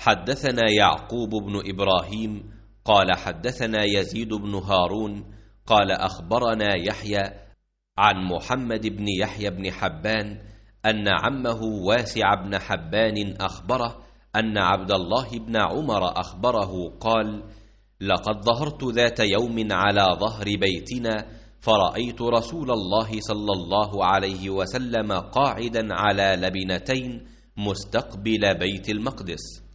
حدثنا يعقوب بن إبراهيم قال حدثنا يزيد بن هارون قال أخبرنا يحيى عن محمد بن يحيى بن حبان أن عمه واسع بن حبان أخبره أن عبد الله بن عمر أخبره قال: لقد ظهرت ذات يوم على ظهر بيتنا فرأيت رسول الله صلى الله عليه وسلم قاعدا على لبنتين مستقبل بيت المقدس،